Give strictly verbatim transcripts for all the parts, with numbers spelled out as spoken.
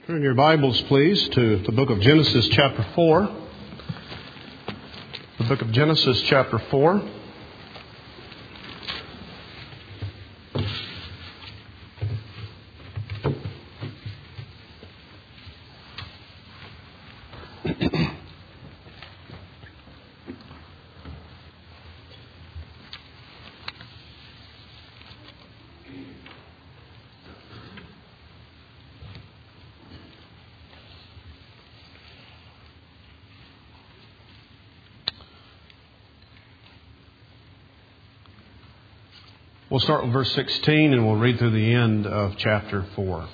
Turn your Bibles, please, to the book of Genesis chapter four. The book of Genesis chapter four. We'll start with verse sixteen and we'll read through the end of chapter four.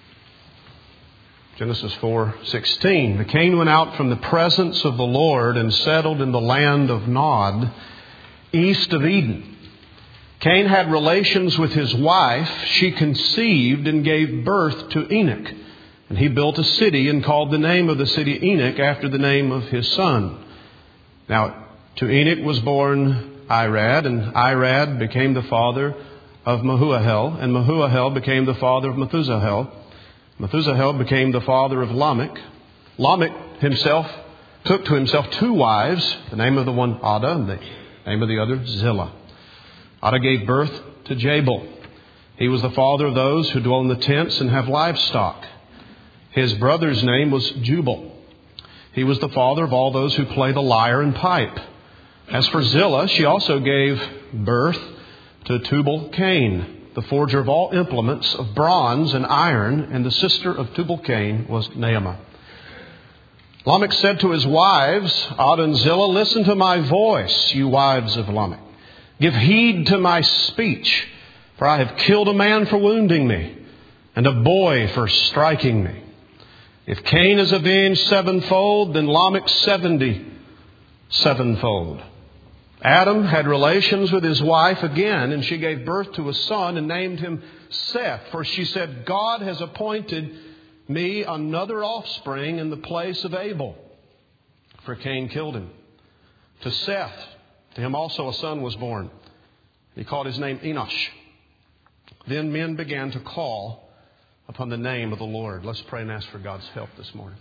Genesis four sixteen. "And Cain went out from the presence of the Lord and settled in the land of Nod, east of Eden. Cain had relations with his wife. She conceived and gave birth to Enoch. And he built a city and called the name of the city Enoch after the name of his son. Now to Enoch was born Irad, and Irad became the father of Mehuahel, and Mehuahel became the father of Methuselah. Methuselah became the father of Lamech. Lamech himself took to himself two wives, the name of the one Ada, and the name of the other Zillah. Ada gave birth to Jabal. He was the father of those who dwell in the tents and have livestock. His brother's name was Jubal. He was the father of all those who play the lyre and pipe. As for Zillah, she also gave birth to Tubal-Cain, the forger of all implements of bronze and iron, and the sister of Tubal-Cain was Naamah. Lamech said to his wives, Ada and Zillah, listen to my voice, you wives of Lamech. Give heed to my speech, for I have killed a man for wounding me, and a boy for striking me. If Cain is avenged sevenfold, then Lamech seventy sevenfold. Adam had relations with his wife again, and she gave birth to a son and named him Seth. For she said, God has appointed me another offspring in the place of Abel. For Cain killed him. To Seth, to him also a son was born. He called his name Enosh. Then men began to call upon the name of the Lord. Let's pray and ask for God's help this morning.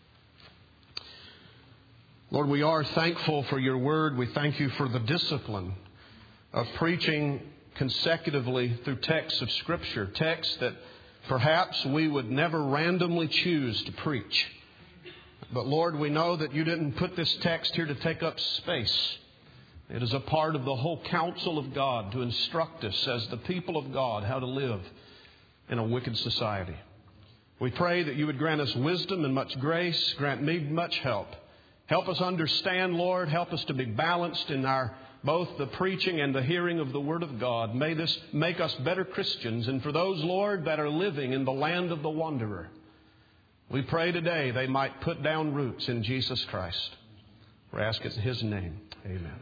Lord, we are thankful for your word. We thank you for the discipline of preaching consecutively through texts of Scripture, texts that perhaps we would never randomly choose to preach. But Lord, we know that you didn't put this text here to take up space. It is a part of the whole counsel of God to instruct us as the people of God how to live in a wicked society. We pray that you would grant us wisdom and much grace, grant me much help. Help us understand, Lord. Help us to be balanced in our both the preaching and the hearing of the Word of God. May this make us better Christians. And for those, Lord, that are living in the land of the wanderer, we pray today they might put down roots in Jesus Christ. We ask it in His name. Amen.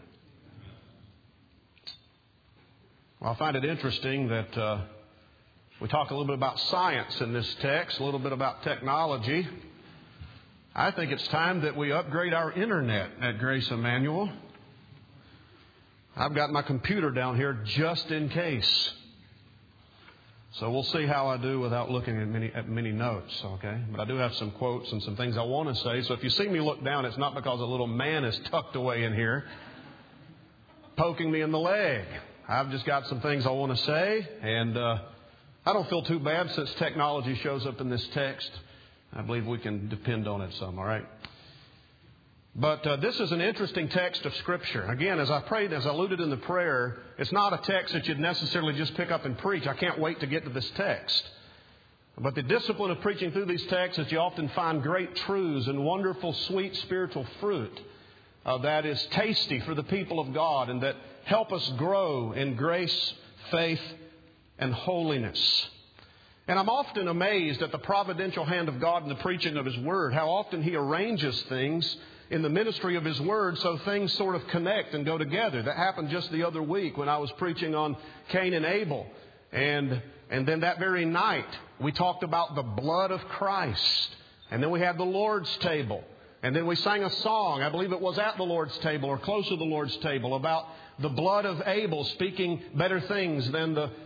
Well, I find it interesting that uh, we talk a little bit about science in this text, a little bit about technology. I think it's time that we upgrade our internet at Grace Emmanuel. I've got my computer down here just in case. So we'll see how I do without looking at many, at many notes, okay? But I do have some quotes and some things I want to say. So if you see me look down, it's not because a little man is tucked away in here poking me in the leg. I've just got some things I want to say. And uh, I don't feel too bad since technology shows up in this text. I believe we can depend on it some, all right? But uh, this is an interesting text of Scripture. Again, as I prayed, as I alluded in the prayer, it's not a text that you'd necessarily just pick up and preach. I can't wait to get to this text. But the discipline of preaching through these texts is you often find great truths and wonderful, sweet spiritual fruit uh, that is tasty for the people of God and that help us grow in grace, faith, and holiness. And I'm often amazed at the providential hand of God in the preaching of His Word, how often He arranges things in the ministry of His Word so things sort of connect and go together. That happened just the other week when I was preaching on Cain and Abel. And, and then that very night, we talked about the blood of Christ. And then we had the Lord's table. And then we sang a song, I believe it was at the Lord's table or close to the Lord's table, about the blood of Abel speaking better things than the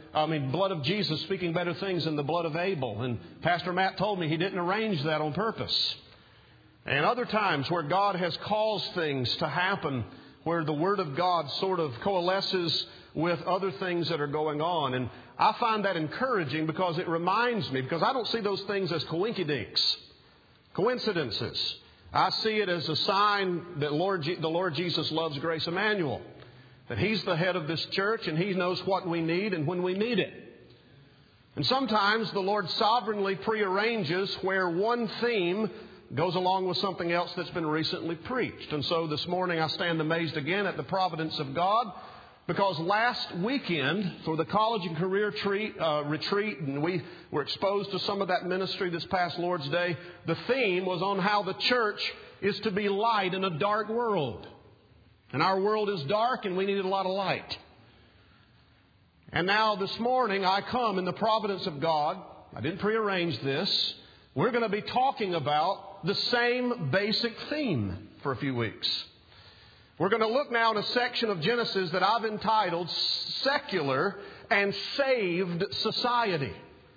I mean, blood of Jesus speaking better things than the blood of Abel. And Pastor Matt told me he didn't arrange that on purpose. And other times where God has caused things to happen, where the Word of God sort of coalesces with other things that are going on. And I find that encouraging because it reminds me, because I don't see those things as coinkydinks, coincidences. I see it as a sign that Lord, the Lord Jesus loves Grace Emmanuel. That He's the head of this church and He knows what we need and when we need it. And sometimes the Lord sovereignly prearranges where one theme goes along with something else that's been recently preached. And so this morning I stand amazed again at the providence of God, because last weekend for the college and career treat, uh, retreat, and we were exposed to some of that ministry this past Lord's Day, the theme was on how the church is to be light in a dark world. And our world is dark and we need a lot of light. And now this morning I come in the providence of God. I didn't prearrange this. We're going to be talking about the same basic theme for a few weeks. We're going to look now in a section of Genesis that I've entitled Secular and Saved Society.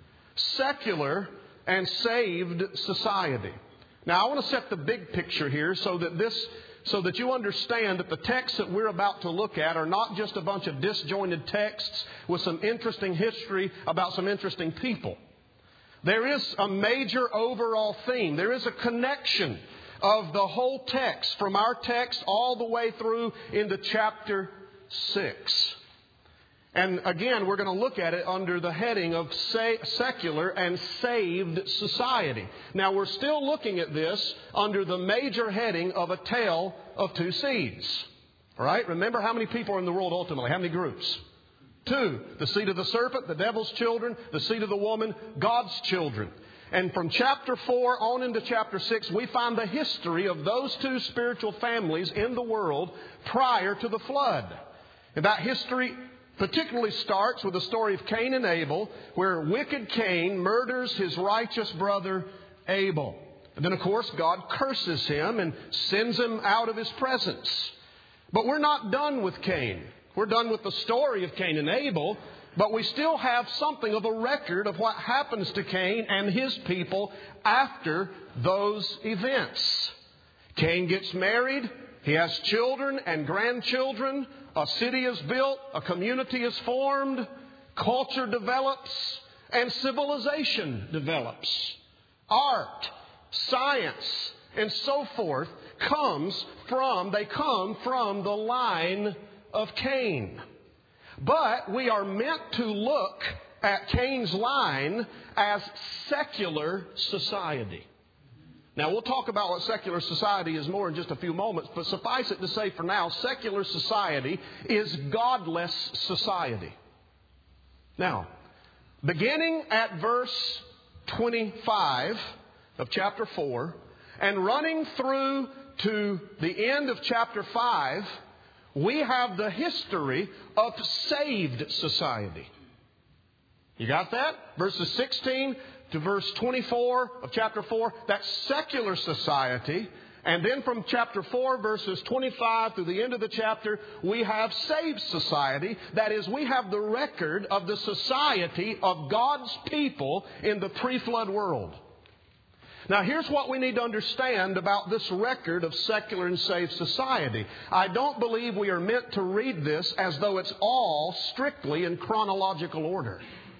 Secular and Saved Society. Now I want to set the big picture here so that this So that you understand that the texts that we're about to look at are not just a bunch of disjointed texts with some interesting history about some interesting people. There is a major overall theme. There is a connection of the whole text from our text all the way through into chapter six. And again, we're going to look at it under the heading of secular and saved society. Now, we're still looking at this under the major heading of a tale of two seeds. All right? Remember how many people are in the world ultimately? How many groups? Two. The seed of the serpent, the devil's children. The seed of the woman, God's children. And from chapter four on into chapter six, we find the history of those two spiritual families in the world prior to the flood. And that history particularly starts with the story of Cain and Abel, where wicked Cain murders his righteous brother Abel. And then, of course, God curses him and sends him out of His presence. But we're not done with Cain. We're done with the story of Cain and Abel, but we still have something of a record of what happens to Cain and his people after those events. Cain gets married. He has children and grandchildren. A city is built. A community is formed. Culture develops. And civilization develops. Art, science, and so forth comes from, they come from the line of Cain. But we are meant to look at Cain's line as secular society. Now, we'll talk about what secular society is more in just a few moments, but suffice it to say for now, secular society is godless society. Now, beginning at verse twenty-five of chapter four and running through to the end of chapter five, we have the history of saved society. You got that? Verses sixteen to verse twenty-four of chapter four, that's secular society. And then from chapter four, verses twenty-five through the end of the chapter, we have saved society. That is, we have the record of the society of God's people in the pre-flood world. Now, here's what we need to understand about this record of secular and saved society. I don't believe we are meant to read this as though it's all strictly in chronological order.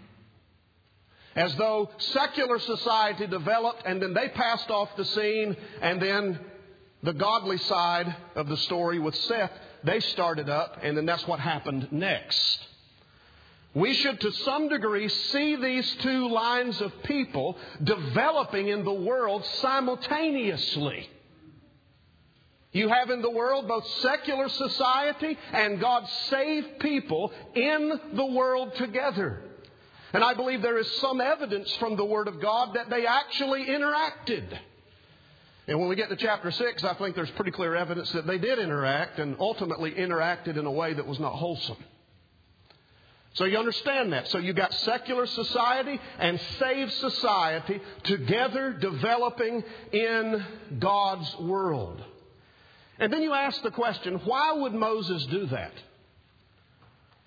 As though secular society developed and then they passed off the scene, and then the godly side of the story with Seth, they started up, and then that's what happened next. We should to some degree see these two lines of people developing in the world simultaneously. You have in the world both secular society and God's saved people in the world together. And I believe there is some evidence from the Word of God that they actually interacted. And when we get to chapter six, I think there's pretty clear evidence that they did interact and ultimately interacted in a way that was not wholesome. So you understand that. So you got secular society and saved society together developing in God's world. And then you ask the question, why would Moses do that?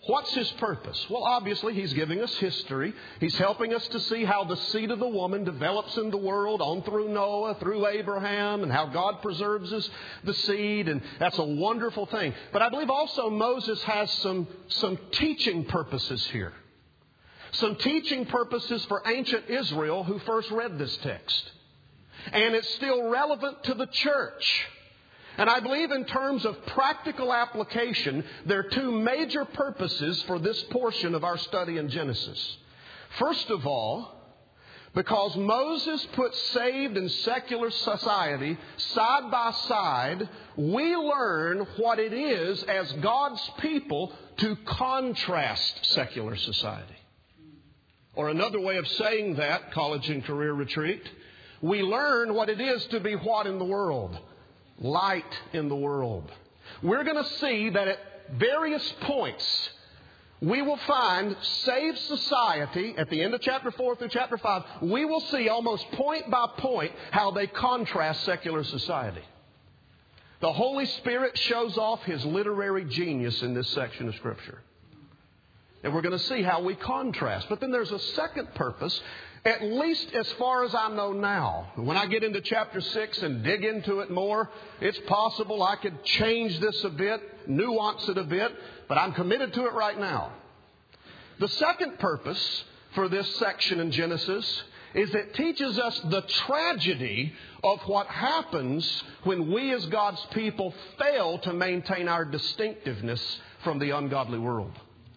What's His purpose? Well, obviously, He's giving us history. He's helping us to see how the seed of the woman develops in the world on through Noah, through Abraham, and how God preserves his, the seed. And that's a wonderful thing. But I believe also Moses has some, some teaching purposes here. Some teaching purposes for ancient Israel who first read this text. And it's still relevant to the church. And I believe in terms of practical application, there are two major purposes for this portion of our study in Genesis. First of all, because Moses put saved and secular society side by side, we learn what it is as God's people to contrast secular society. Or another way of saying that, college and career retreat, we learn what it is to be what in the world? Light in the world. We're going to see that at various points we will find saved society at the end of chapter four through chapter five. We will see almost point by point how they contrast secular society. The Holy Spirit shows off His literary genius in this section of Scripture. And we're going to see how we contrast. But then there's a second purpose, at least as far as I know now. When I get into chapter six and dig into it more, it's possible I could change this a bit, nuance it a bit, but I'm committed to it right now. The second purpose for this section in Genesis is it teaches us the tragedy of what happens when we as God's people fail to maintain our distinctiveness from the ungodly world.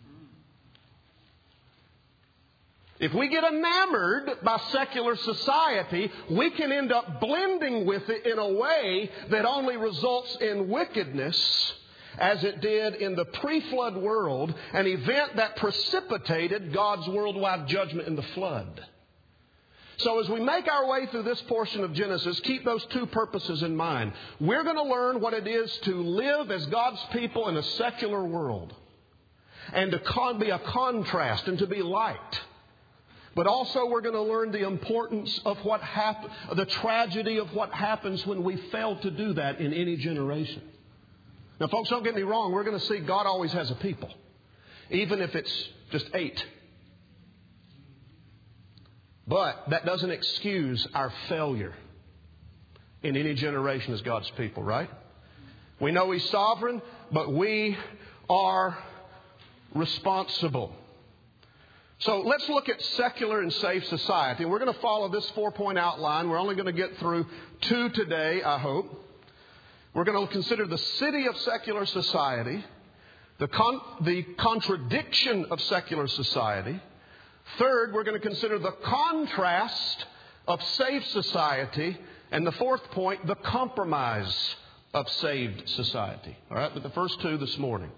If we get enamored by secular society, we can end up blending with it in a way that only results in wickedness, as it did in the pre-flood world, an event that precipitated God's worldwide judgment in the flood. So as we make our way through this portion of Genesis, keep those two purposes in mind. We're going to learn what it is to live as God's people in a secular world, and to con- be a contrast and to be light. But also we're going to learn the importance of what hap- the tragedy of what happens when we fail to do that in any generation. Now, folks, don't get me wrong. We're going to see God always has a people, even if it's just eight. But that doesn't excuse our failure in any generation as God's people, right? We know He's sovereign, but we are responsible. So let's look at secular and saved society. We're going to follow this four-point outline. We're only going to get through two today, I hope. We're going to consider the city of secular society, the, con- the contradiction of secular society. Third, we're going to consider the contrast of saved society. And the fourth point, the compromise of saved society. All right, but the first two this morning.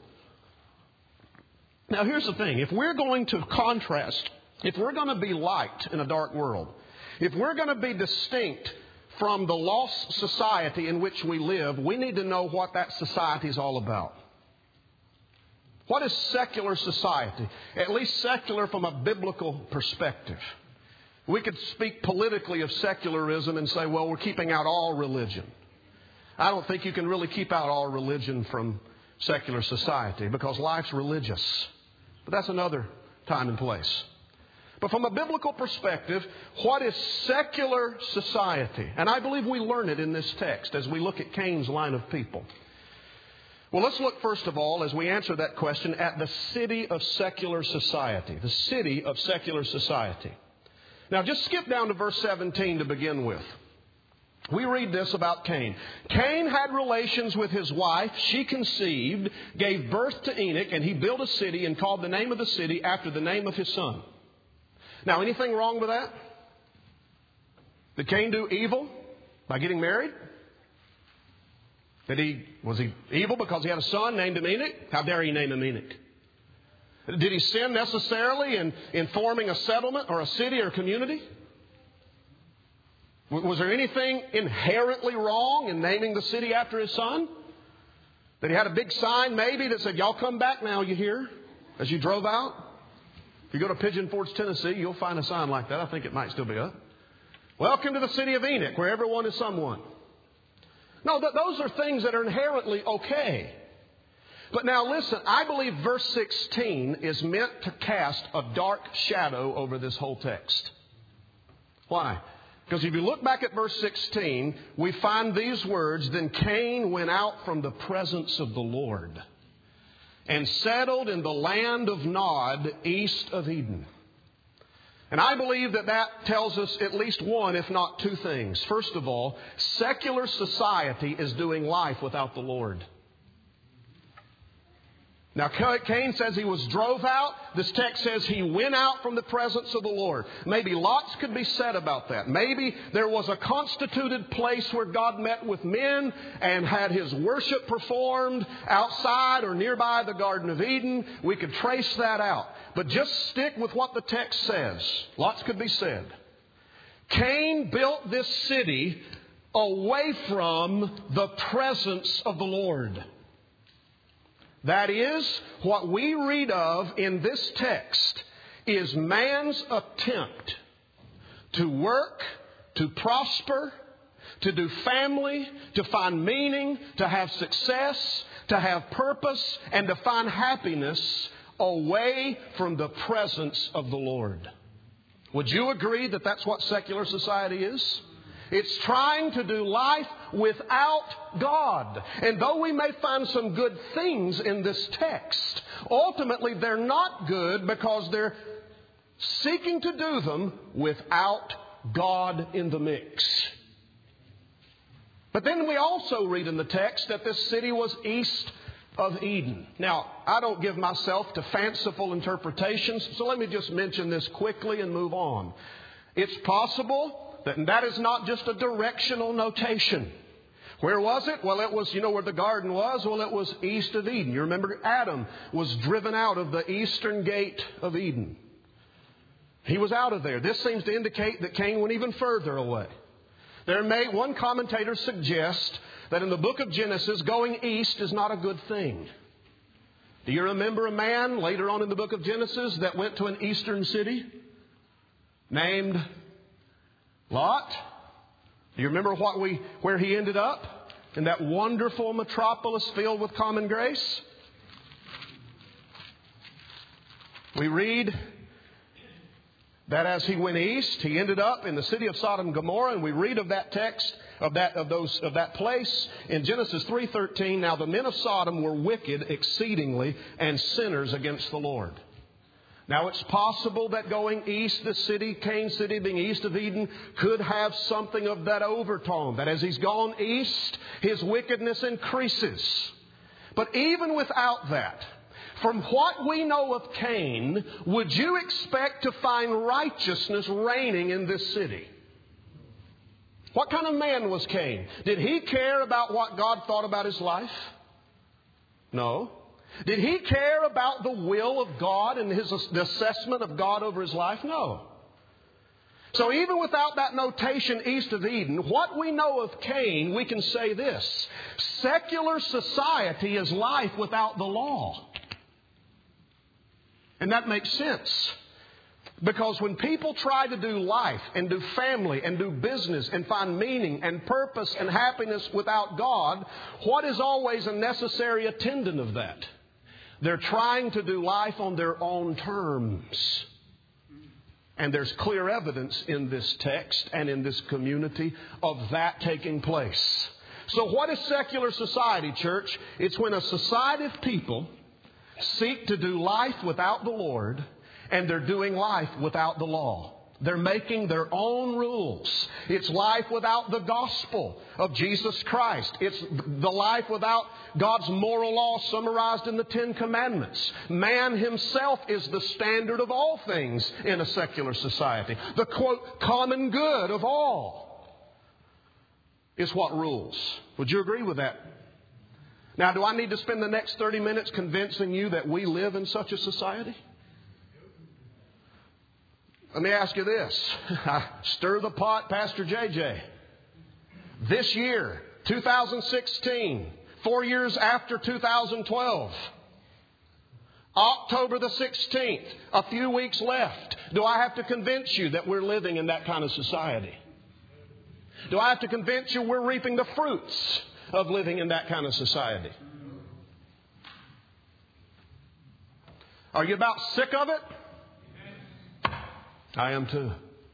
Now, here's the thing. If we're going to contrast, if we're going to be light in a dark world, if we're going to be distinct from the lost society in which we live, we need to know what that society is all about. What is secular society? At least secular from a biblical perspective. We could speak politically of secularism and say, well, we're keeping out all religion. I don't think you can really keep out all religion from secular society because life's religious. But that's another time and place. But from a biblical perspective, what is secular society? And I believe we learn it in this text as we look at Cain's line of people. Well, let's look first of all, as we answer that question, at the city of secular society. The city of secular society. Now, just skip down to verse seventeen to begin with. We read this about Cain. Cain had relations with his wife. She conceived, gave birth to Enoch, and he built a city and called the name of the city after the name of his son. Now, anything wrong with that? Did Cain do evil by getting married? Did he, was he evil because he had a son named him Enoch? How dare he name him Enoch? Did he sin necessarily in, in forming a settlement or a city or a community? Was there anything inherently wrong in naming the city after his son? That he had a big sign maybe that said, y'all come back now, you hear, as you drove out? If you go to Pigeon Forge, Tennessee, you'll find a sign like that. I think it might still be up. Welcome to the city of Enoch, where everyone is someone. No, th- those are things that are inherently okay. But now listen, I believe verse sixteen is meant to cast a dark shadow over this whole text. Why? Because if you look back at verse sixteen, we find these words, "Then Cain went out from the presence of the Lord and settled in the land of Nod, east of Eden." And I believe that that tells us at least one, if not two things. First of all, secular society is doing life without the Lord. Now, Cain says he was drove out. This text says he went out from the presence of the Lord. Maybe lots could be said about that. Maybe there was a constituted place where God met with men and had His worship performed outside or nearby the Garden of Eden. We could trace that out. But just stick with what the text says. Lots could be said. Cain built this city away from the presence of the Lord. That is, what we read of in this text is man's attempt to work, to prosper, to do family, to find meaning, to have success, to have purpose, and to find happiness away from the presence of the Lord. Would you agree that that's what secular society is? It's trying to do life without God. And though we may find some good things in this text, ultimately they're not good because they're seeking to do them without God in the mix. But then we also read in the text that this city was east of Eden. Now, I don't give myself to fanciful interpretations, so let me just mention this quickly and move on. It's possible that that is not just a directional notation. Where was it? Well, it was, you know where the garden was? Well, it was east of Eden. You remember Adam was driven out of the eastern gate of Eden. He was out of there. This seems to indicate that Cain went even further away. There may, one commentator suggests that in the book of Genesis, going east is not a good thing. Do you remember a man later on in the book of Genesis that went to an eastern city named Lot? Do you remember what we, where he ended up? In that wonderful metropolis filled with common grace? We read that as he went east, he ended up in the city of Sodom and Gomorrah, and we read of that text, of that of those of that place in Genesis three thirteen. Now the men of Sodom were wicked exceedingly and sinners against the Lord. Now it's possible that going east, the city, Cain City being east of Eden, could have something of that overtone. That as he's gone east, his wickedness increases. But even without that, from what we know of Cain, would you expect to find righteousness reigning in this city? What kind of man was Cain? Did he care about what God thought about his life? No. Did he care about the will of God and his the assessment of God over his life? No. So even without that notation east of Eden, what we know of Cain, we can say this. Secular society is life without the law. And that makes sense. Because when people try to do life and do family and do business and find meaning and purpose and happiness without God, what is always a necessary attendant of that? They're trying to do life on their own terms. And there's clear evidence in this text and in this community of that taking place. So what is secular society, church? It's when a society of people seek to do life without the Lord, and they're doing life without the law. They're making their own rules. It's life without the gospel of Jesus Christ. It's the life without God's moral law summarized in the Ten Commandments. Man himself is the standard of all things in a secular society. The, quote, common good of all is what rules. Would you agree with that? Now, do I need to spend the next thirty minutes convincing you that we live in such a society? Let me ask you this. Stir the pot, Pastor J J. This year, two thousand sixteen, four years after two thousand twelve, October the sixteenth, a few weeks left. Do I have to convince you that we're living in that kind of society? Do I have to convince you we're reaping the fruits of living in that kind of society? Are you about sick of it? I am too.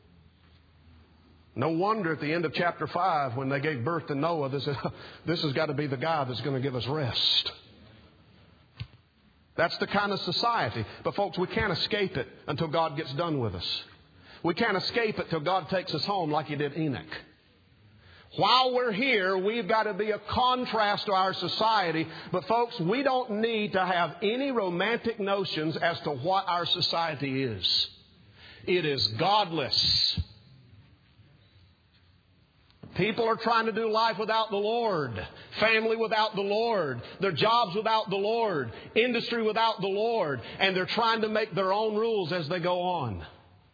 No wonder at the end of chapter five, when they gave birth to Noah, they said, this has got to be the guy that's going to give us rest. That's the kind of society. But folks, we can't escape it until God gets done with us. We can't escape it till God takes us home like He did Enoch. While we're here, we've got to be a contrast to our society. But folks, we don't need to have any romantic notions as to what our society is. It is godless. People are trying to do life without the Lord. Family without the Lord. Their jobs without the Lord. Industry without the Lord. And they're trying to make their own rules as they go on.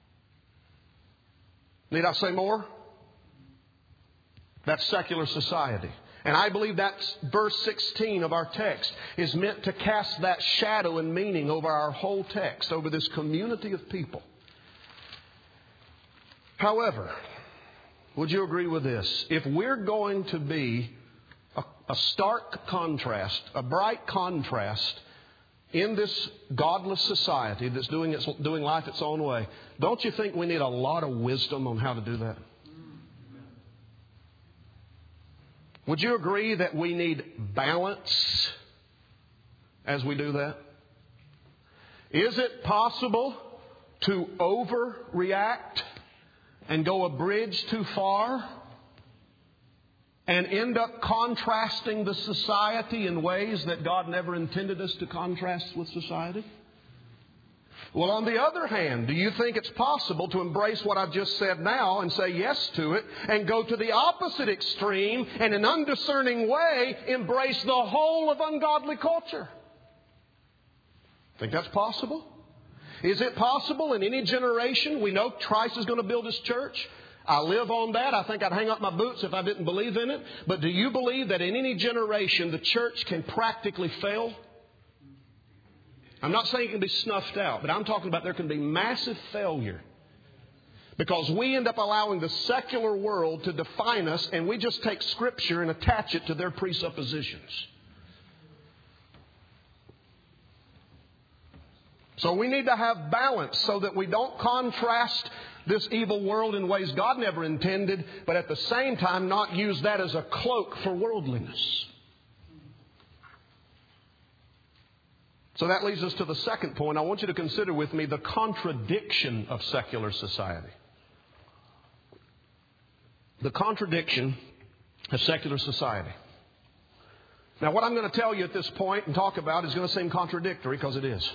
Need I say more? That's secular society. And I believe that verse sixteen of our text is meant to cast that shadow and meaning over our whole text, over this community of people. However, would you agree with this? If we're going to be a, a stark contrast, a bright contrast in this godless society that's doing its, doing life its own way, don't you think we need a lot of wisdom on how to do that? Would you agree that we need balance as we do that? Is it possible to overreact and go a bridge too far and end up contrasting the society in ways that God never intended us to contrast with society? Well, on the other hand, do you think it's possible to embrace what I've just said now and say yes to it and go to the opposite extreme and in an undiscerning way embrace the whole of ungodly culture? Think that's possible? Is it possible in any generation? We know Christ is going to build His church. I live on that. I think I'd hang up my boots if I didn't believe in it. But do you believe that in any generation the church can practically fail? I'm not saying it can be snuffed out, but I'm talking about there can be massive failure. Because we end up allowing the secular world to define us, and we just take Scripture and attach it to their presuppositions. So we need to have balance so that we don't contrast this evil world in ways God never intended, but at the same time not use that as a cloak for worldliness. So that leads us to the second point. I want you to consider with me the contradiction of secular society. The contradiction of secular society. Now, what I'm going to tell you at this point and talk about is going to seem contradictory, because it is.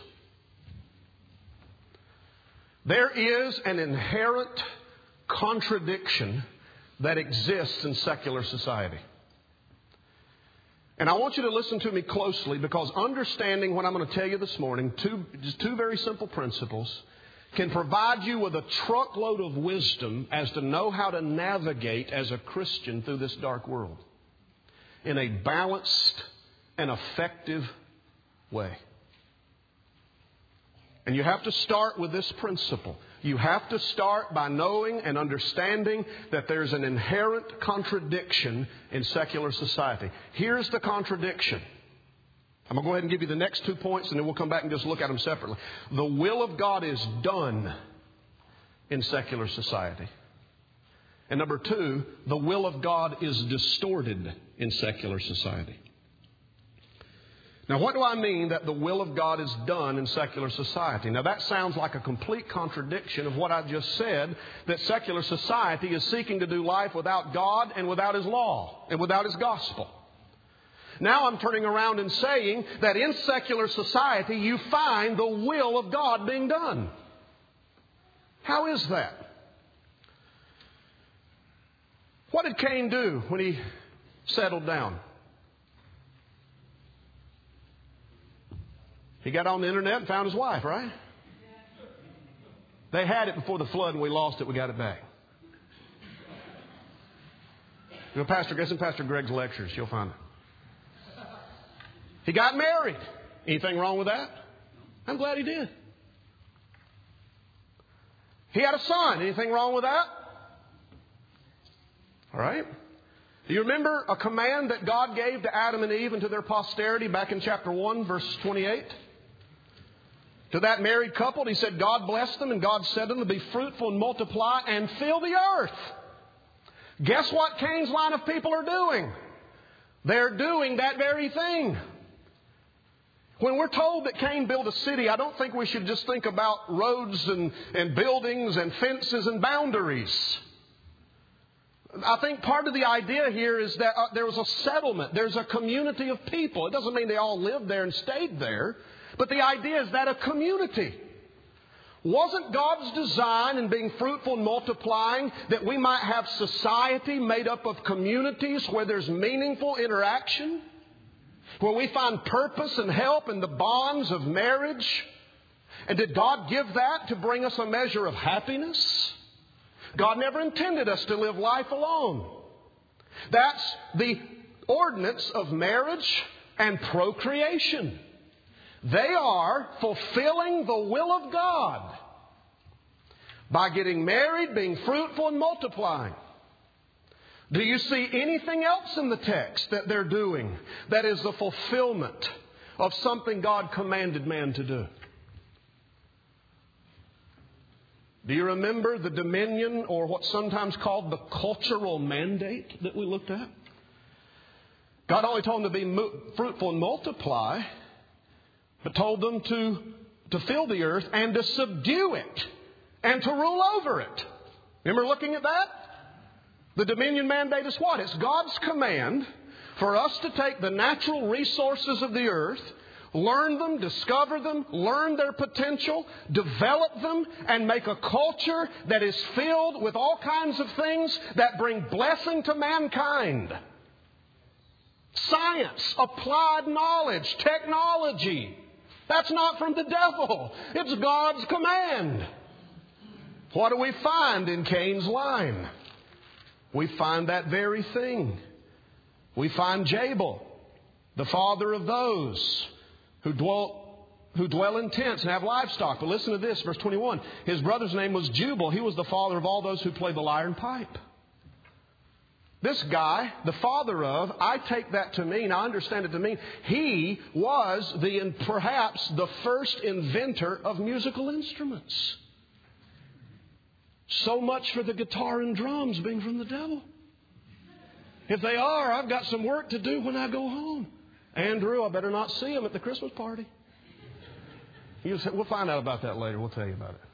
There is an inherent contradiction that exists in secular society. And I want you to listen to me closely, because understanding what I'm going to tell you this morning, two, just two very simple principles, can provide you with a truckload of wisdom as to know how to navigate as a Christian through this dark world in a balanced and effective way. And you have to start with this principle. You have to start by knowing and understanding that there's an inherent contradiction in secular society. Here's the contradiction. I'm going to go ahead and give you the next two points, and then we'll come back and just look at them separately. The will of God is done in secular society. And number two, the will of God is distorted in secular society. Now, what do I mean that the will of God is done in secular society? Now, that sounds like a complete contradiction of what I just said, that secular society is seeking to do life without God and without His law and without His gospel. Now I'm turning around and saying that in secular society you find the will of God being done. How is that? What did Cain do when he settled down? He got on the internet and found his wife, right? They had it before the flood and we lost it. We got it back. You know, Pastor, guess in Pastor Greg's lectures, you'll find it. He got married. Anything wrong with that? I'm glad he did. He had a son. Anything wrong with that? All right. Do you remember a command that God gave to Adam and Eve and to their posterity back in chapter one, verse twenty-eight? To that married couple, He said, God blessed them and God said to them, be fruitful and multiply and fill the earth. Guess what Cain's line of people are doing? They're doing that very thing. When we're told that Cain built a city, I don't think we should just think about roads and, and buildings and fences and boundaries. I think part of the idea here is that uh, there was a settlement. There's a community of people. It doesn't mean they all lived there and stayed there. But the idea is that a community. Wasn't God's design in being fruitful and multiplying that we might have society made up of communities where there's meaningful interaction? Where we find purpose and help in the bonds of marriage? And did God give that to bring us a measure of happiness? God never intended us to live life alone. That's the ordinance of marriage and procreation. They are fulfilling the will of God by getting married, being fruitful, and multiplying. Do you see anything else in the text that they're doing that is the fulfillment of something God commanded man to do? Do you remember the dominion, or what's sometimes called the cultural mandate that we looked at? God only told them to be fruitful and multiply, but told them to, to fill the earth and to subdue it and to rule over it. Remember looking at that? The dominion mandate is what? It's God's command for us to take the natural resources of the earth, learn them, discover them, learn their potential, develop them, and make a culture that is filled with all kinds of things that bring blessing to mankind. Science, applied knowledge, technology. That's not from the devil. It's God's command. What do we find in Cain's line? We find that very thing. We find Jabal, the father of those who dwell, who dwell in tents and have livestock. But listen to this, verse twenty-one. His brother's name was Jubal. He was the father of all those who play the lyre and pipe. This guy, the father of, I take that to mean, I understand it to mean, he was the perhaps the first inventor of musical instruments. So much for the guitar and drums being from the devil. If they are, I've got some work to do when I go home. Andrew, I better not see him at the Christmas party. You say, we'll find out about that later. We'll tell you about it.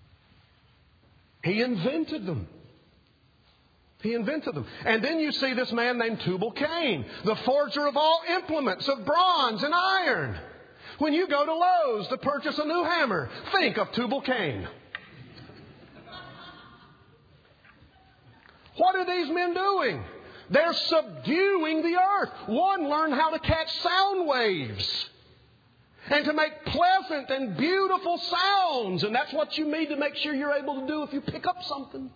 He invented them. He invented them. And then you see this man named Tubal-Cain, the forger of all implements of bronze and iron. When you go to Lowe's to purchase a new hammer, think of Tubal-Cain. What are these men doing? They're subduing the earth. One learned how to catch sound waves and to make pleasant and beautiful sounds. And that's what you need to make sure you're able to do if you pick up something.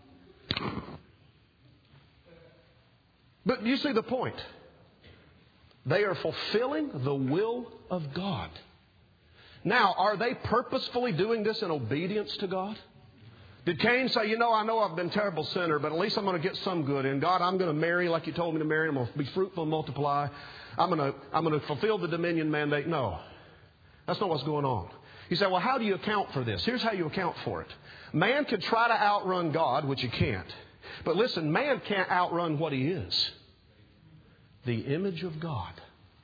But you see the point. They are fulfilling the will of God. Now, are they purposefully doing this in obedience to God? Did Cain say, you know, I know I've been a terrible sinner, but at least I'm going to get some good in. God, I'm going to marry like you told me to marry. I'm going to be fruitful and multiply. I'm going to, I'm going to fulfill the dominion mandate. No, that's not what's going on. You say, well, how do you account for this? Here's how you account for it. Man could try to outrun God, which he can't. But listen, man can't outrun what he is. The image of God.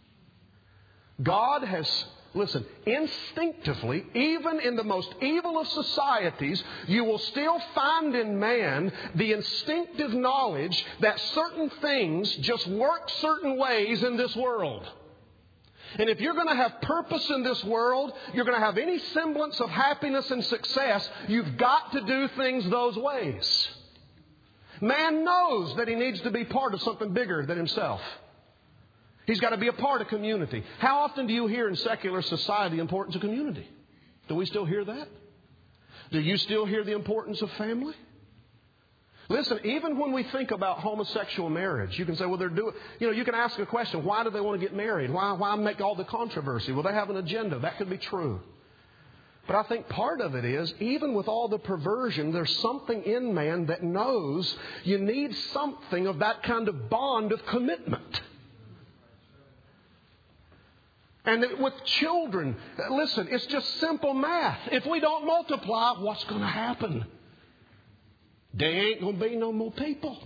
God has, listen, instinctively, even in the most evil of societies, you will still find in man the instinctive knowledge that certain things just work certain ways in this world. And if you're going to have purpose in this world, you're going to have any semblance of happiness and success, you've got to do things those ways. Man knows that he needs to be part of something bigger than himself. He's got to be a part of community. How often do you hear in secular society the importance of community? Do we still hear that? Do you still hear the importance of family? Listen, even when we think about homosexual marriage, you can say, well, they're doing, you know, you can ask a question, why do they want to get married? Why, why make all the controversy? Well, they have an agenda. That could be true. But I think part of it is, even with all the perversion, there's something in man that knows you need something of that kind of bond of commitment. And with children, listen, it's just simple math. If we don't multiply, what's going to happen? There ain't going to be no more people.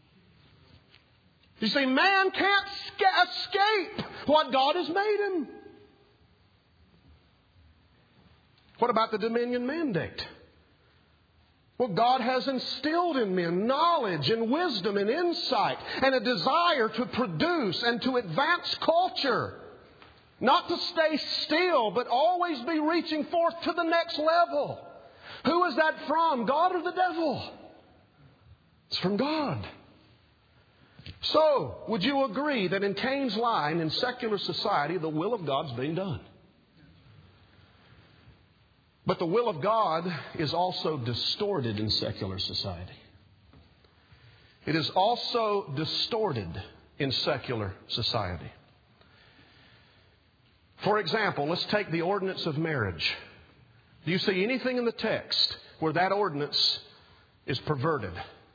You see, man can't escape what God has made him. What about the dominion mandate? Well, God has instilled in men knowledge and wisdom and insight and a desire to produce and to advance culture. Not to stay still, but always be reaching forth to the next level. Who is that from? God or the devil? It's from God. So, would you agree that in Cain's line, in secular society, the will of God's being done? But the will of God is also distorted in secular society. It is also distorted in secular society. For example, let's take the ordinance of marriage. Do you see anything in the text where that ordinance is perverted?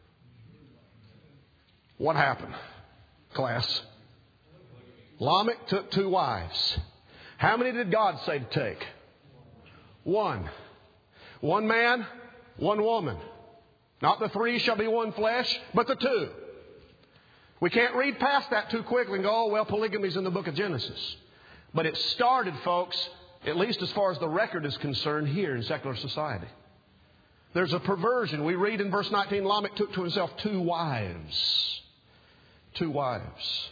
What happened, class? Lamech took two wives. How many did God say to take? One. One man, one woman. Not the three shall be one flesh, but the two. We can't read past that too quickly and go, oh, well, polygamy's in the book of Genesis. But it started, folks, at least as far as the record is concerned, here in secular society. There's a perversion. We read in verse nineteen, Lamech took to himself two wives. Two wives.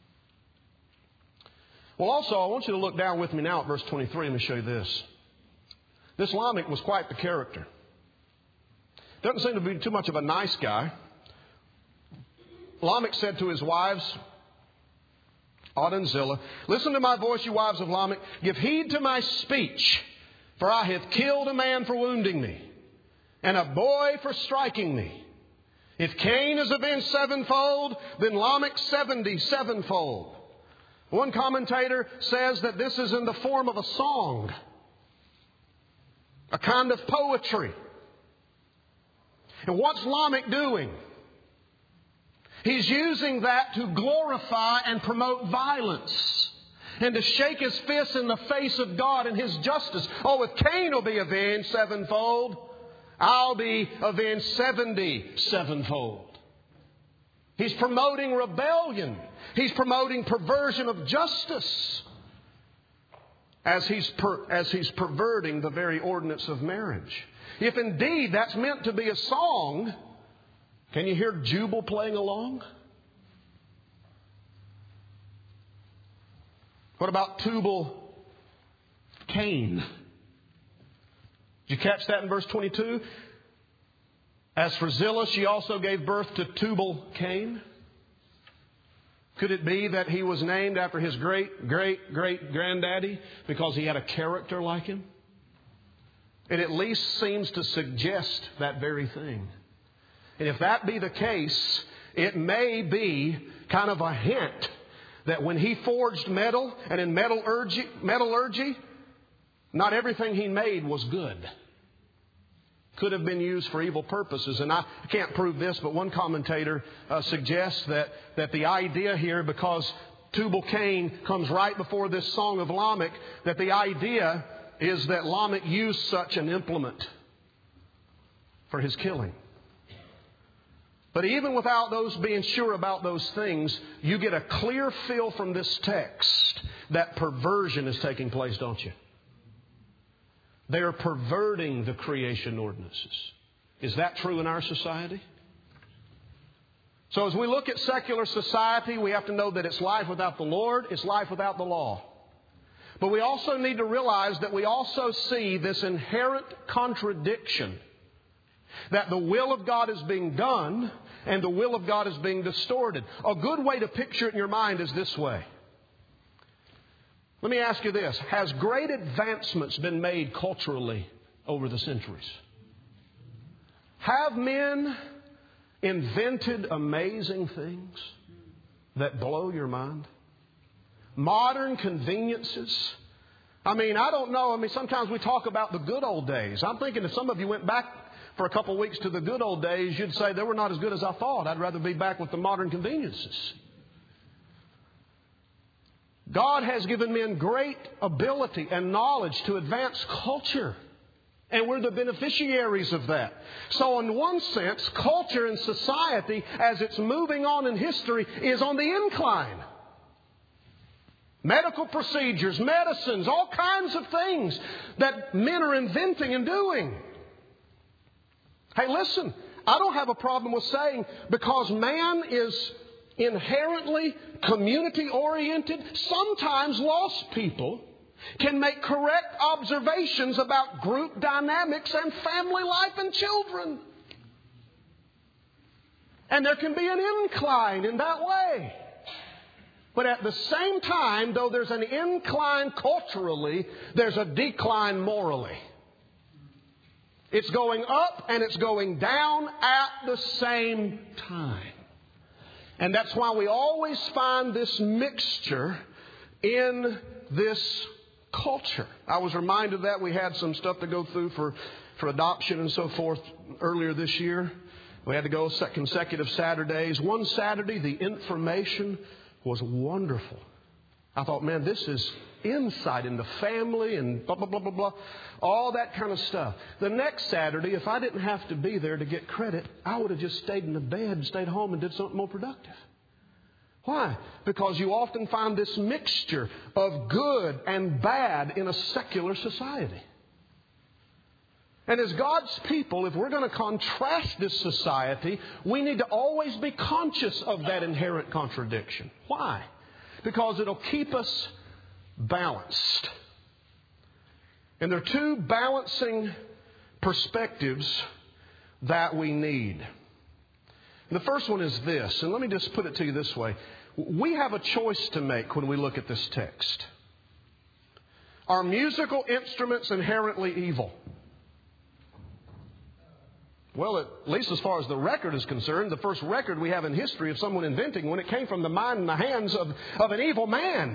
Well, also, I want you to look down with me now at verse twenty-three. Let me show you this. This Lamech was quite the character. Doesn't seem to be too much of a nice guy. Lamech said to his wives, Ada and Zillah, listen to my voice, you wives of Lamech. Give heed to my speech, for I have killed a man for wounding me, and a boy for striking me. If Cain is avenged sevenfold, then Lamech seventy sevenfold. One commentator says that this is in the form of a song, a kind of poetry. And what's Lamech doing? He's using that to glorify and promote violence and to shake his fist in the face of God and His justice. Oh, if Cain will be avenged sevenfold, I'll be avenged seventy sevenfold. He's promoting rebellion. He's promoting perversion of justice as he's, per, as he's perverting the very ordinance of marriage. If indeed that's meant to be a song, can you hear Jubal playing along? What about Tubal Cain? Did you catch that in verse twenty-two? As for Zillah, she also gave birth to Tubal Cain. Could it be that he was named after his great, great, great granddaddy because he had a character like him? It at least seems to suggest that very thing. And if that be the case, it may be kind of a hint that when he forged metal and in metallurgy, metallurgy, not everything he made was good. Could have been used for evil purposes. And I can't prove this, but one commentator uh, suggests that, that the idea here, because Tubal Cain comes right before this song of Lamech, that the idea is that Lamech used such an implement for his killing. But even without those being sure about those things, you get a clear feel from this text that perversion is taking place, don't you? They are perverting the creation ordinances. Is that true in our society? So as we look at secular society, we have to know that it's life without the Lord, it's life without the law. But we also need to realize that we also see this inherent contradiction, that the will of God is being done and the will of God is being distorted. A good way to picture it in your mind is this way. Let me ask you this. Has great advancements been made culturally over the centuries? Have men invented amazing things that blow your mind? Modern conveniences. I mean, I don't know. I mean, sometimes we talk about the good old days. I'm thinking if some of you went back for a couple of weeks to the good old days, you'd say they were not as good as I thought. I'd rather be back with the modern conveniences. God has given men great ability and knowledge to advance culture. And we're the beneficiaries of that. So in one sense, culture and society, as it's moving on in history, is on the incline. Medical procedures, medicines, all kinds of things that men are inventing and doing. Hey, listen, I don't have a problem with saying because man is inherently community-oriented, sometimes lost people can make correct observations about group dynamics and family life and children. And there can be an incline in that way. But at the same time, though there's an incline culturally, there's a decline morally. It's going up and it's going down at the same time. And that's why we always find this mixture in this culture. I was reminded that we had some stuff to go through for, for adoption and so forth earlier this year. We had to go consecutive Saturdays. One Saturday, the information was wonderful. I thought, man, this is insight into family and blah, blah, blah, blah, blah. All that kind of stuff. The next Saturday, if I didn't have to be there to get credit, I would have just stayed in the bed, stayed home and did something more productive. Why? Because you often find this mixture of good and bad in a secular society. And as God's people, if we're going to contrast this society, we need to always be conscious of that inherent contradiction. Why? Because it'll keep us balanced. And there are two balancing perspectives that we need. And the first one is this, and let me just put it to you this way. We have a choice to make when we look at this text. Are musical instruments inherently evil? Well, at least as far as the record is concerned, the first record we have in history of someone inventing one, it came from the mind and the hands of, of an evil man.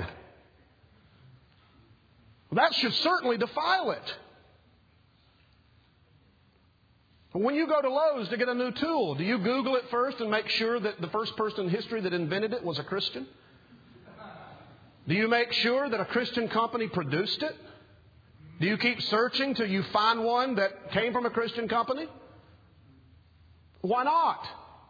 That should certainly defile it. When you go to Lowe's to get a new tool, do you Google it first and make sure that the first person in history that invented it was a Christian? Do you make sure that a Christian company produced it? Do you keep searching till you find one that came from a Christian company? Why not?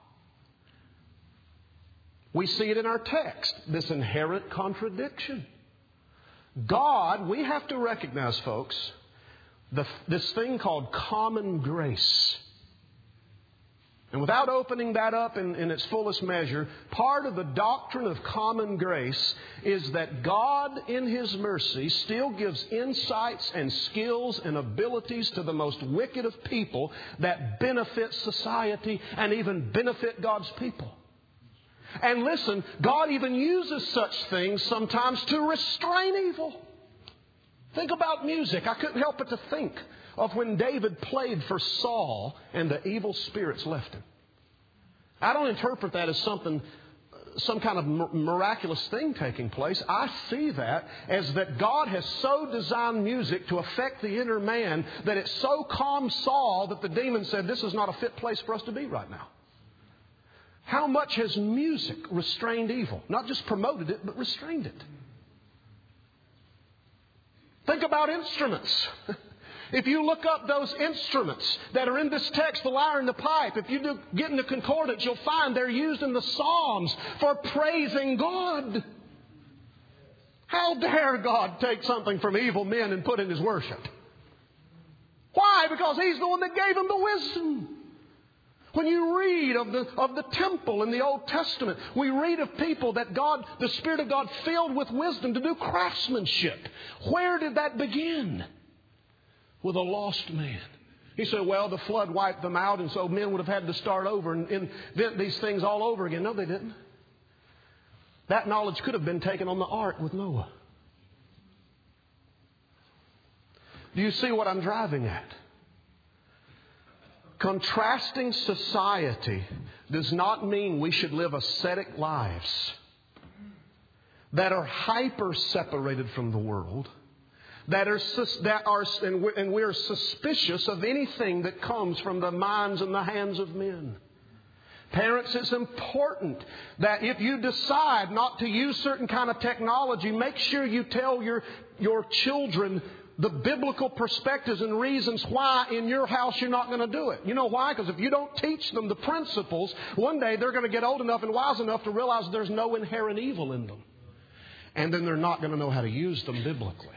We see it in our text, this inherent contradiction. God, we have to recognize, folks, the, this thing called common grace. And without opening that up in, in its fullest measure, part of the doctrine of common grace is that God, in His mercy, still gives insights and skills and abilities to the most wicked of people that benefit society and even benefit God's people. And listen, God even uses such things sometimes to restrain evil. Think about music. I couldn't help but to think of when David played for Saul and the evil spirits left him. I don't interpret that as something, some kind of miraculous thing taking place. I see that as that God has so designed music to affect the inner man that it so calmed Saul that the demon said, this is not a fit place for us to be right now. How much has music restrained evil? Not just promoted it, but restrained it. Think about instruments. If you look up those instruments that are in this text, the lyre and the pipe, if you do get in the concordance, you'll find they're used in the Psalms for praising God. How dare God take something from evil men and put in His worship? Why? Because He's the one that gave them the wisdom. When you read of the, of the temple in the Old Testament, we read of people that God, the Spirit of God filled with wisdom to do craftsmanship. Where did that begin? With a lost man. He said, well, the flood wiped them out, and so men would have had to start over and invent these things all over again. No, they didn't. That knowledge could have been taken on the ark with Noah. Do you see what I'm driving at? Contrasting society does not mean we should live ascetic lives that are hyper separated from the world, that are that are and we're, and we're suspicious of anything that comes from the minds and the hands of men. Parents, it's important that if you decide not to use certain kind of technology, make sure you tell your, your children the biblical perspectives and reasons why in your house you're not going to do it. You know why? Because if you don't teach them the principles, one day they're going to get old enough and wise enough to realize there's no inherent evil in them. And then they're not going to know how to use them biblically.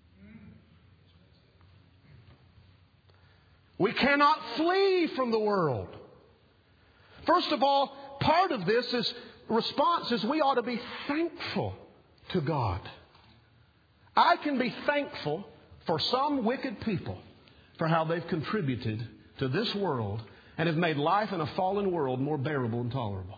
We cannot flee from the world. First of all, part of this is response is we ought to be thankful to God. I can be thankful for some wicked people for how they've contributed to this world and have made life in a fallen world more bearable and tolerable.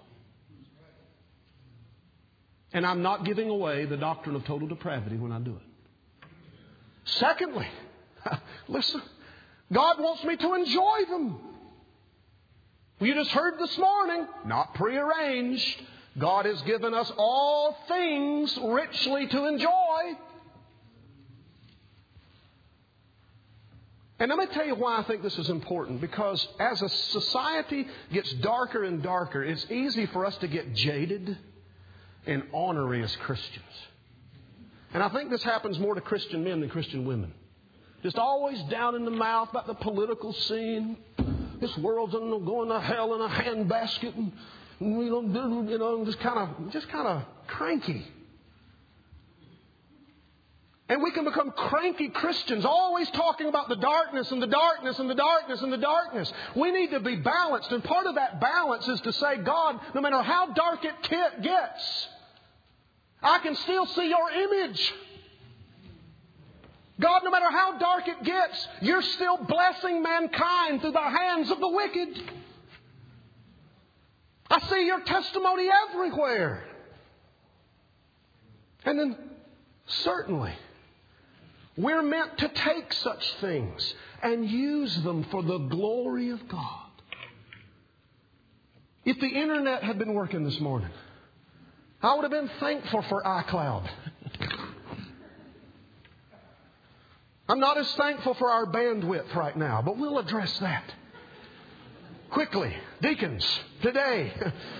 And I'm not giving away the doctrine of total depravity when I do it. Secondly, listen, God wants me to enjoy them. You just heard this morning, not prearranged. God has given us all things richly to enjoy. And let me tell you why I think this is important. Because as a society gets darker and darker, it's easy for us to get jaded and ornery as Christians. And I think this happens more to Christian men than Christian women. Just always down in the mouth about the political scene. This world's going to hell in a handbasket, and you know, you know, just kind of, just kind of cranky. And we can become cranky Christians, always talking about the darkness and the darkness and the darkness and the darkness. We need to be balanced, and part of that balance is to say, God, no matter how dark it gets, I can still see your image. God, no matter how dark it gets, you're still blessing mankind through the hands of the wicked. I see your testimony everywhere. And then, certainly, we're meant to take such things and use them for the glory of God. If the internet had been working this morning, I would have been thankful for iCloud. I'm not as thankful for our bandwidth right now, but we'll address that quickly. Deacons, today.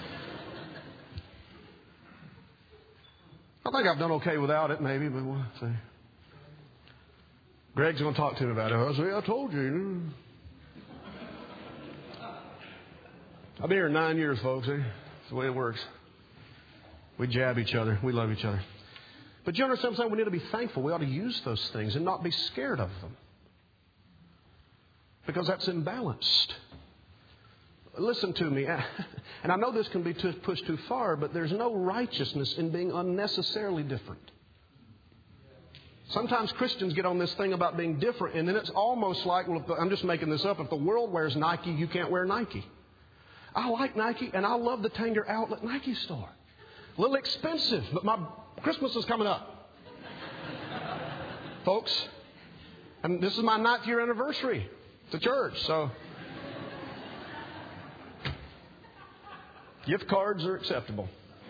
I think I've done okay without it, maybe, but we'll see. Greg's going to talk to me about it. I say, I told you. I've been here nine years, folks. Eh? That's the way it works. We jab each other. We love each other. But you understand what I'm saying? We need to be thankful. We ought to use those things and not be scared of them. Because that's imbalanced. Listen to me. And I know this can be pushed too far, but there's no righteousness in being unnecessarily different. Sometimes Christians get on this thing about being different, and then it's almost like, well, if the, I'm just making this up, if the world wears Nike, you can't wear Nike. I like Nike, and I love the Tanger Outlet Nike store. A little expensive, but my Christmas is coming up. Folks, and this is my ninth year anniversary to church, so gift cards are acceptable.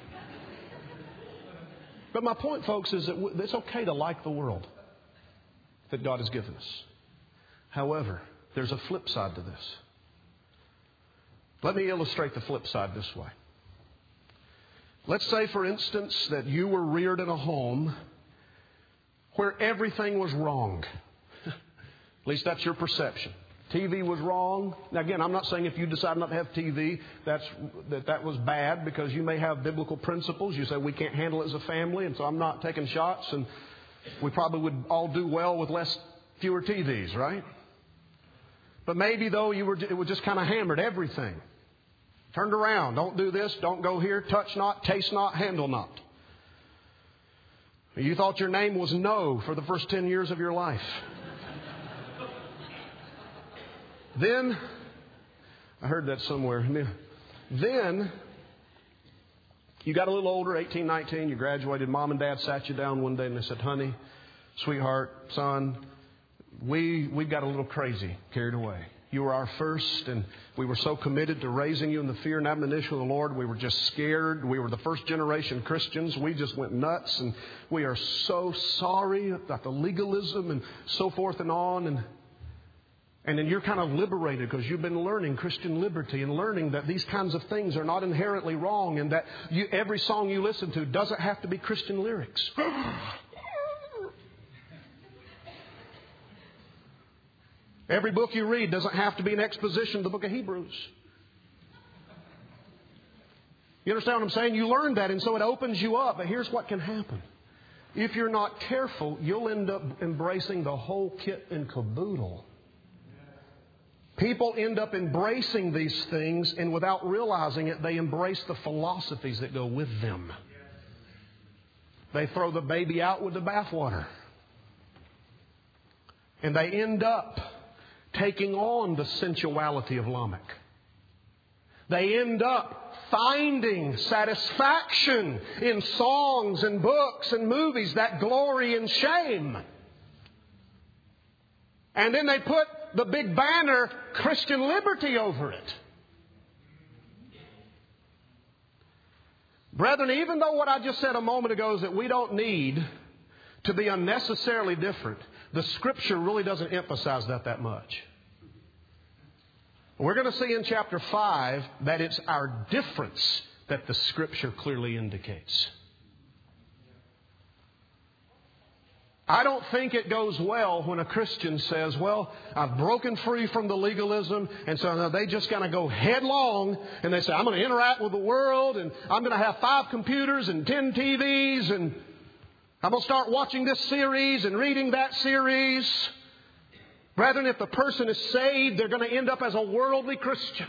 But my point, folks, is that it's okay to like the world that God has given us. However, there's a flip side to this. Let me illustrate the flip side this way. Let's say, for instance, that you were reared in a home where everything was wrong. At least that's your perception. T V was wrong. Now, again, I'm not saying if you decide not to have T V, that's, that that was bad, because you may have biblical principles. You say we can't handle it as a family, and so I'm not taking shots, and we probably would all do well with less, fewer T Vs, right? But maybe, though, you were it was just kind of hammered, everything. Turned around. Don't do this. Don't go here. Touch not. Taste not. Handle not. You thought your name was No for the first ten years of your life. Then, I heard that somewhere. Then, you got a little older, eighteen, nineteen. You graduated. Mom and Dad sat you down one day and they said, honey, sweetheart, son, we, we got a little crazy, carried away. You were our first, and we were so committed to raising you in the fear and admonition of the Lord. We were just scared. We were the first generation Christians. We just went nuts, and we are so sorry about the legalism and so forth and on. And And then you're kind of liberated because you've been learning Christian liberty and learning that these kinds of things are not inherently wrong, and that you, every song you listen to doesn't have to be Christian lyrics. Every book you read doesn't have to be an exposition of the book of Hebrews. You understand what I'm saying? You learn that, and so it opens you up. But here's what can happen. If you're not careful, you'll end up embracing the whole kit and caboodle. People end up embracing these things, and without realizing it, they embrace the philosophies that go with them. They throw the baby out with the bathwater. And they end up taking on the sensuality of Lamech. They end up finding satisfaction in songs and books and movies that glory in shame. And then they put the big banner, Christian liberty, over it. Brethren, even though what I just said a moment ago is that we don't need to be unnecessarily different, the Scripture really doesn't emphasize that that much. We're going to see in chapter five that it's our difference that the Scripture clearly indicates. I don't think it goes well when a Christian says, well, I've broken free from the legalism, and so now they just kind of go headlong, and they say, I'm going to interact with the world, and I'm going to have five computers and ten T Vs, and I'm going to start watching this series and reading that series. Brethren, if the person is saved, they're going to end up as a worldly Christian.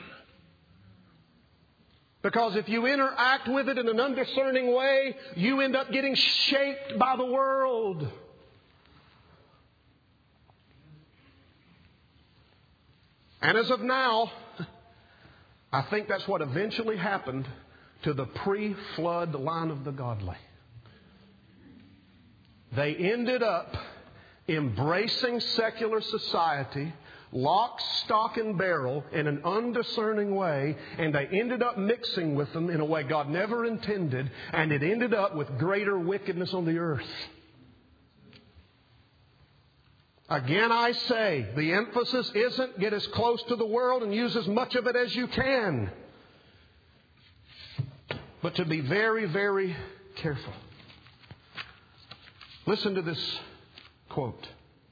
Because if you interact with it in an undiscerning way, you end up getting shaped by the world. And as of now, I think that's what eventually happened to the pre-flood line of the godly. They ended up embracing secular society, lock, stock, and barrel in an undiscerning way, and they ended up mixing with them in a way God never intended, and it ended up with greater wickedness on the earth. Again, I say, the emphasis isn't get as close to the world and use as much of it as you can, but to be very, very careful. Listen to this quote.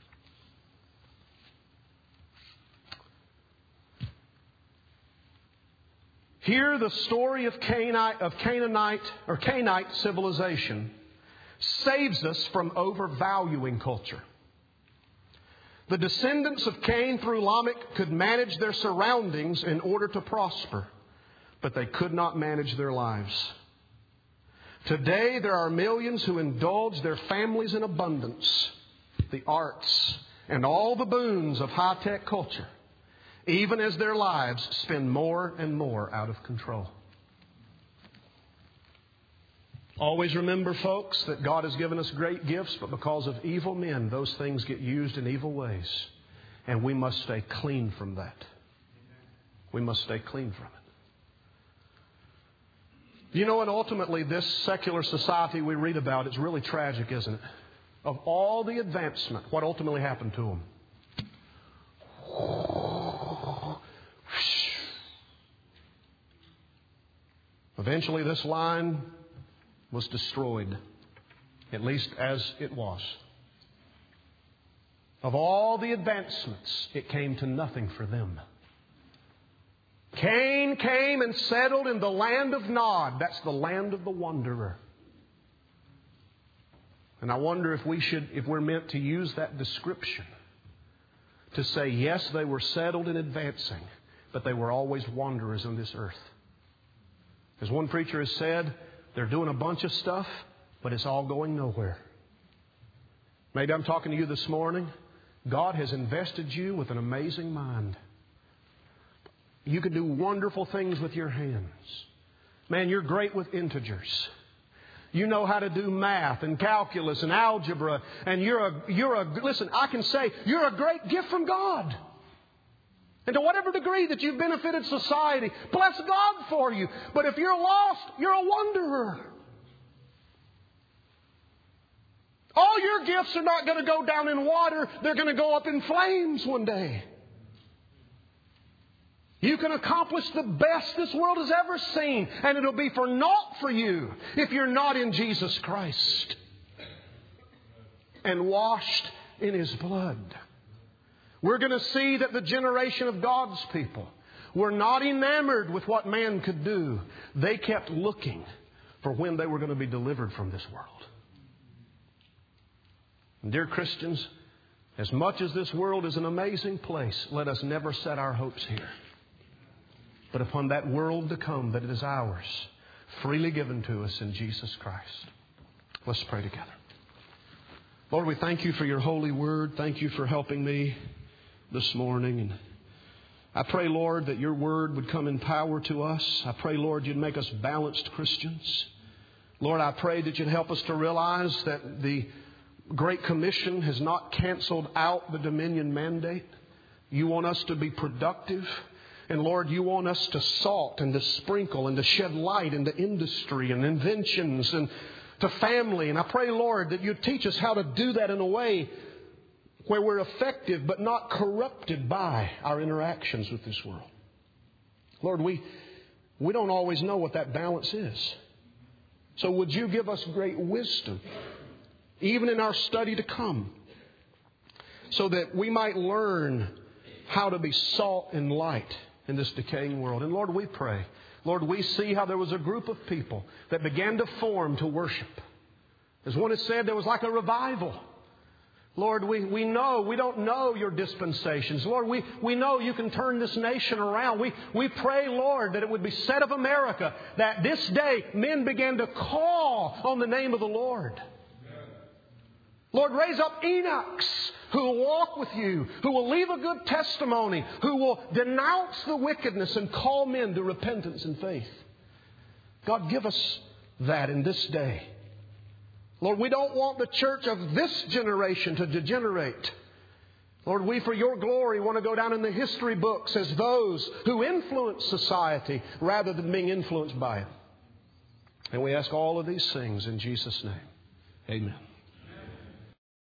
Here, the story of Canaanite, of Canaanite or Canaanite civilization saves us from overvaluing culture. The descendants of Cain through Lamech could manage their surroundings in order to prosper, but they could not manage their lives. Today, there are millions who indulge their families in abundance, the arts, and all the boons of high-tech culture, even as their lives spin more and more out of control. Always remember, folks, that God has given us great gifts, but because of evil men, those things get used in evil ways. And we must stay clean from that. We must stay clean from it. You know, and ultimately, this secular society we read about is really tragic, isn't it? Of all the advancement, what ultimately happened to them? Eventually, this line was destroyed, at least as it was. Of all the advancements, it came to nothing for them. Cain came and settled in the land of Nod. That's the land of the wanderer. And I wonder if we should, if we're meant to use that description to say, yes, they were settled and advancing, but they were always wanderers on this earth. As one preacher has said, they're doing a bunch of stuff, but it's all going nowhere. Maybe I'm talking to you this morning. God has invested you with an amazing mind. You can do wonderful things with your hands. Man, you're great with integers. You know how to do math and calculus and algebra. And you're a, you're a, listen, I can say you're a great gift from God. And to whatever degree that you've benefited society, bless God for you. But if you're lost, you're a wanderer. All your gifts are not going to go down in water. They're going to go up in flames one day. You can accomplish the best this world has ever seen, and it'll be for naught for you if you're not in Jesus Christ and washed in His blood. We're going to see that the generation of God's people were not enamored with what man could do. They kept looking for when they were going to be delivered from this world. And dear Christians, as much as this world is an amazing place, let us never set our hopes here, but upon that world to come that is ours, freely given to us in Jesus Christ. Let's pray together. Lord, we thank You for Your holy word. Thank You for helping me this morning. And I pray, Lord, that Your word would come in power to us. I pray, Lord, You'd make us balanced Christians. Lord, I pray that You'd help us to realize that the Great Commission has not canceled out the dominion mandate. You want us to be productive. And Lord, You want us to salt and to sprinkle and to shed light into industry and inventions and to family. And I pray, Lord, that You teach us how to do that in a way where we're effective but not corrupted by our interactions with this world. Lord, we, we don't always know what that balance is. So would You give us great wisdom, even in our study to come, so that we might learn how to be salt and light in this decaying world. And Lord, we pray, Lord, we see how there was a group of people that began to form to worship. As one has said, there was like a revival. Lord, we, we know, we don't know Your dispensations. Lord, we, we know You can turn this nation around. We, we pray, Lord, that it would be said of America that this day men began to call on the name of the Lord. Lord, raise up Enochs who will walk with You, who will leave a good testimony, who will denounce the wickedness and call men to repentance and faith. God, give us that in this day. Lord, we don't want the church of this generation to degenerate. Lord, we for Your glory want to go down in the history books as those who influence society rather than being influenced by it. And we ask all of these things in Jesus' name. Amen.